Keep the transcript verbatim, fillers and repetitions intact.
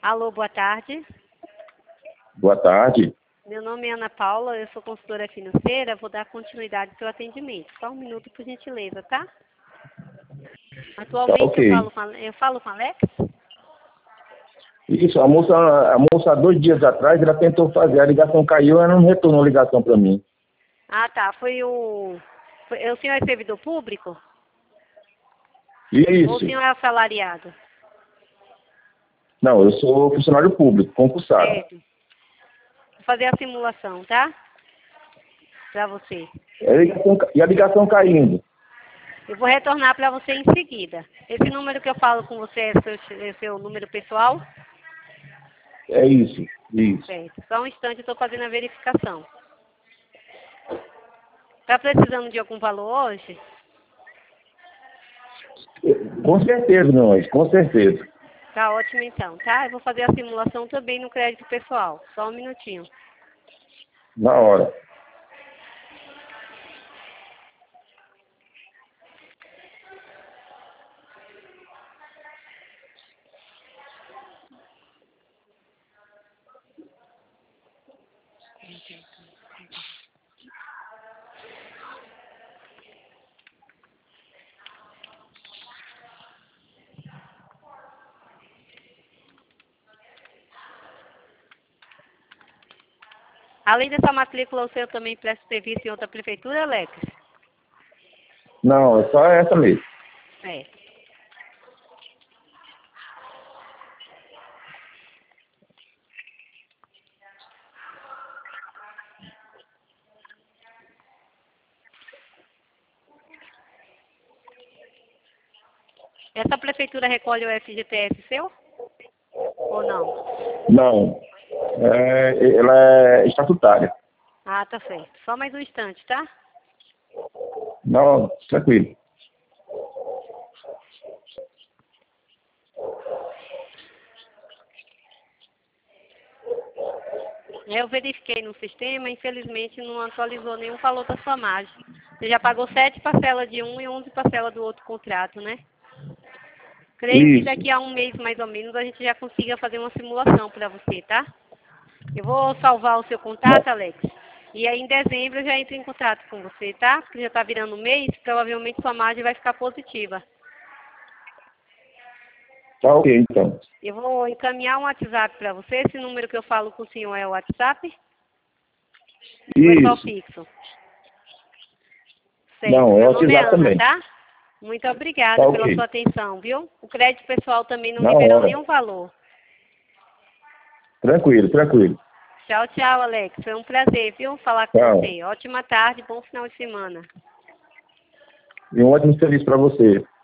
Alô, boa tarde. Boa tarde. Meu nome é Ana Paula, eu sou consultora financeira, vou dar continuidade ao seu atendimento. Só um minuto, por gentileza, tá? Atualmente Tá, ok. eu, falo com a, eu falo com a Alex? Isso, a moça, a moça, dois dias atrás, ela tentou fazer, a ligação caiu, ela não retornou a ligação para mim. Ah, tá. Foi o... Foi, o senhor é servidor público? Ou o Isso. senhor é assalariado? Não, eu sou funcionário público, concursado. Certo. Vou fazer a simulação, tá? Para você. E a ligação, e a ligação caindo. Eu vou retornar para você em seguida. Esse número que eu falo com você é seu, é seu número pessoal? É isso, isso. Certo. Só um instante, eu estou fazendo a verificação. Está precisando de algum valor hoje? Com certeza, não, com certeza. Tá ótimo então, tá? Eu vou fazer a simulação também no crédito pessoal. Só um minutinho. Na hora. Além dessa matrícula, o senhor também presta serviço em outra prefeitura, Alex? Não, é só essa mesmo. É. Essa prefeitura recolhe o F G T S seu? Ou não? Não. É, ela é estatutária. Ah, tá certo. Só mais um instante, tá? Não, tranquilo. Eu verifiquei no sistema, infelizmente não atualizou nenhum valor da sua margem. Você já pagou sete parcelas de um e onze parcelas do outro contrato, né? Creio que Isso. daqui a um mês, mais ou menos, a gente já consiga fazer uma simulação para você, tá? Eu vou salvar o seu contato, Alex. E aí em dezembro eu já entro em contato com você, tá? Porque já está virando um mês, provavelmente sua margem vai ficar positiva. Tá ok, então. Eu vou encaminhar um WhatsApp para você. Esse número que eu falo com o senhor é o WhatsApp? Ou é só Isso. fixo? Certo. Não, é Meu o nome é WhatsApp Ana, também. tá? Muito obrigada Tá pela ok. sua atenção, viu? O crédito pessoal também não Na liberou hora. nenhum valor. Tranquilo, tranquilo. Tchau, tchau, Alex. Foi um prazer, viu? Falar com Tchau. você. Ótima tarde, bom final de semana. E um ótimo serviço para você.